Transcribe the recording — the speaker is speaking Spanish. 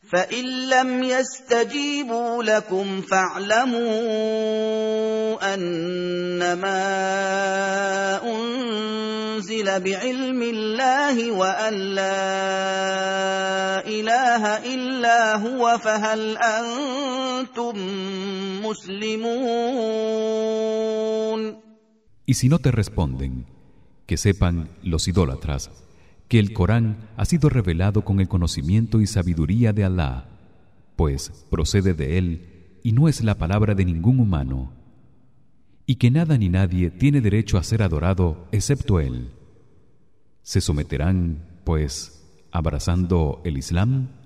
فإن لم يستجيبوا لكم فاعلموا أنما أنزل بعلم الله وأن لا إله إلا هو فهل أنتم مسلمون. Y si no te responden, que sepan los idólatras que el Corán ha sido revelado con el conocimiento y sabiduría de Alá, pues procede de él y no es la palabra de ningún humano, y que nada ni nadie tiene derecho a ser adorado excepto él. ¿Se someterán, pues, abrazando el Islam?